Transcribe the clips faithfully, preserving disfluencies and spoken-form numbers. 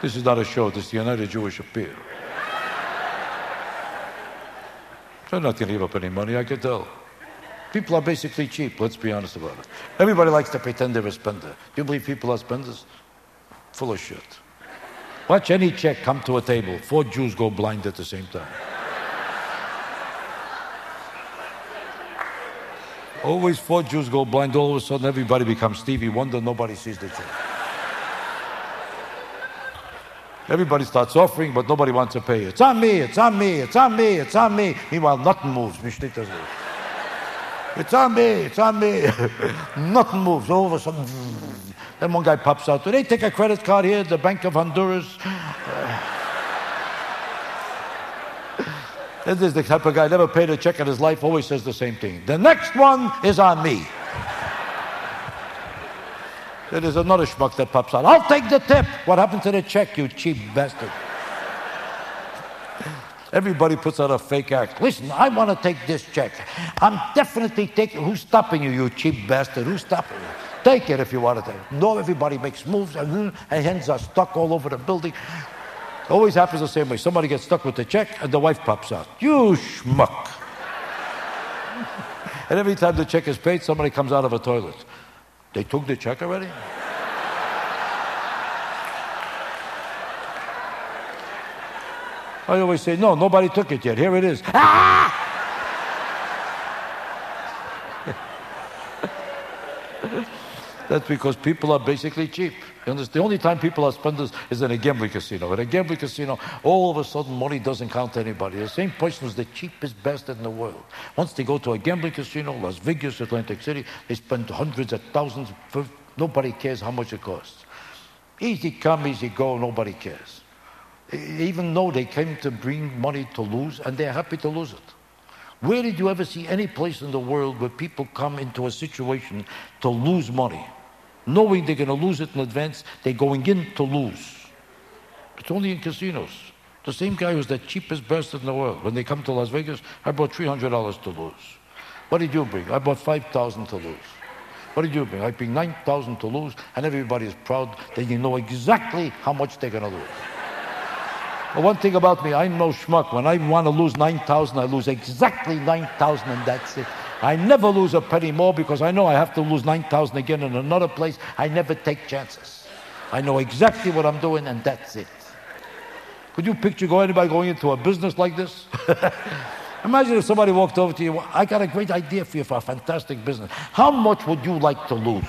This is not a show. This is the United Jewish Appeal. They're not going to give up any money, I can tell. People are basically cheap, let's be honest about it. Everybody likes to pretend they're a spender. Do you believe people are spenders? Full of shit. Watch any check come to a table. Four Jews go blind at the same time. Always four Jews go blind. All of a sudden, everybody becomes Stevie Wonder. Nobody sees the check. Everybody starts offering, but nobody wants to pay. It's on me, it's on me, it's on me, it's on me. Meanwhile, nothing moves. It's on me, it's on me. Nothing moves. All of a sudden, then one guy pops out. Do they take a credit card here at the Bank of Honduras? This is the type of guy, never paid a check in his life, always says the same thing. The next one is on me. There is another schmuck that pops out. I'll take the tip. What happened to the check, you cheap bastard? Everybody puts out a fake act. Listen, I want to take this check. I'm definitely taking. Who's stopping you, you cheap bastard? Who's stopping you? Take it if you want to take it. No, everybody makes moves, and, and hands are stuck all over the building. Always happens the same way. Somebody gets stuck with the check, and the wife pops out. You schmuck. And every time the check is paid, somebody comes out of a toilet. They took the check already? I always say, no, nobody took it yet. Here it is. Ah! That's because people are basically cheap. You understand? The only time people are spenders is in a gambling casino. In a gambling casino, all of a sudden, money doesn't count to anybody. The same person who's the cheapest bastard in the world. Once they go to a gambling casino, Las Vegas, Atlantic City, they spend hundreds of thousands. For, nobody cares how much it costs. Easy come, easy go, nobody cares. Even though they came to bring money to lose, and they're happy to lose it. Where did you ever see any place in the world where people come into a situation to lose money? Knowing they're going to lose it in advance, they're going in to lose. It's only in casinos. The same guy who's the cheapest bastard in the world. When they come to Las Vegas, I bought three hundred dollars to lose. What did you bring? I bought five thousand dollars to lose. What did you bring? I bring nine thousand dollars to lose, and everybody is proud that you know exactly how much they're going to lose. But one thing about me, I'm no schmuck. When I want to lose nine thousand dollars, I lose exactly nine thousand dollars, and that's it. I never lose a penny more because I know I have to lose nine thousand dollars again in another place. I never take chances. I know exactly what I'm doing, and that's it. Could you picture go anybody going into a business like this? Imagine if somebody walked over to you, I got a great idea for you for a fantastic business. How much would you like to lose?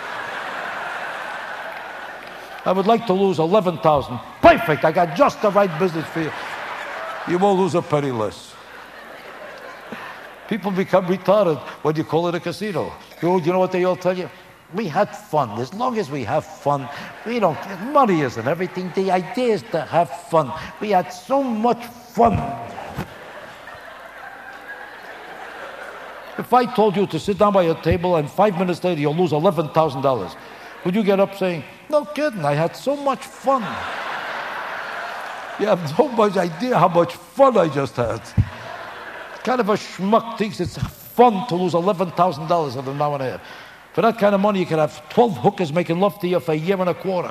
I would like to lose eleven thousand dollars. Perfect, I got just the right business for you. You won't lose a penny less. People become retarded when you call it a casino. You know what they all tell you? We had fun. As long as we have fun, we don't get money isn't everything. The idea is to have fun. We had so much fun. If I told you to sit down by a table and five minutes later you'll lose eleven thousand dollars, would you get up saying, no kidding, I had so much fun? You have no much idea how much fun I just had. Kind of a schmuck thinks it's fun to lose eleven thousand dollars in an hour and a half. For that kind of money, you could have twelve hookers making love to you for a year and a quarter.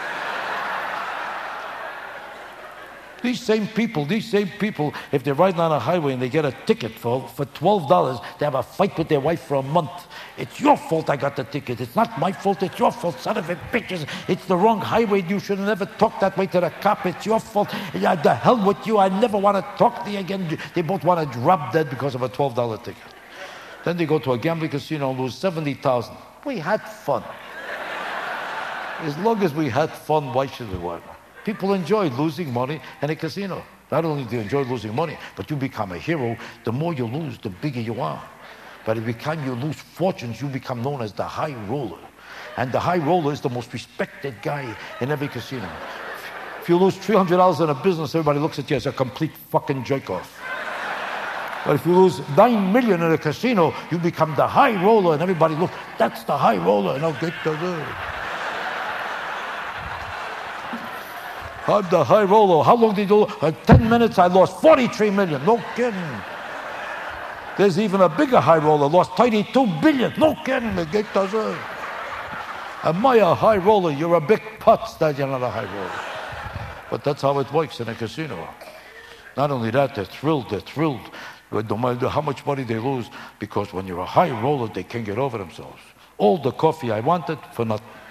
These same people, these same people, if they're riding on a highway and they get a ticket for, for twelve dollars, they have a fight with their wife for a month. It's your fault I got the ticket. It's not my fault. It's your fault, son of a bitches. It's the wrong highway. You should have never talked that way to the cop. It's your fault. Yeah, the hell with you. I never want to talk to you again. They both want to drop dead because of a twelve dollar ticket. Then they go to a gambling casino and lose seventy thousand dollars. We had fun. As long as we had fun, why should we want? People enjoy losing money in a casino. Not only do you enjoy losing money, but you become a hero. The more you lose, the bigger you are. But every time you lose fortunes, you become known as the high roller. And the high roller is the most respected guy in every casino. If you lose three hundred dollars in a business, everybody looks at you as a complete fucking jerk-off. But if you lose nine million dollars in a casino, you become the high roller, and everybody looks, that's the high roller, and I'll get to do. I'm the high roller. How long did you lose? In ten minutes, I lost forty-three million dollars. No kidding. There's even a bigger high roller, lost thirty-two billion dollars. No kidding. Get to. Am I a high roller? You're a big putz that you're not a high roller. But that's how it works in a casino. Not only that, they're thrilled, they're thrilled. No matter how much money they lose, because when you're a high roller, they can't get over themselves. All the coffee I wanted for nothing.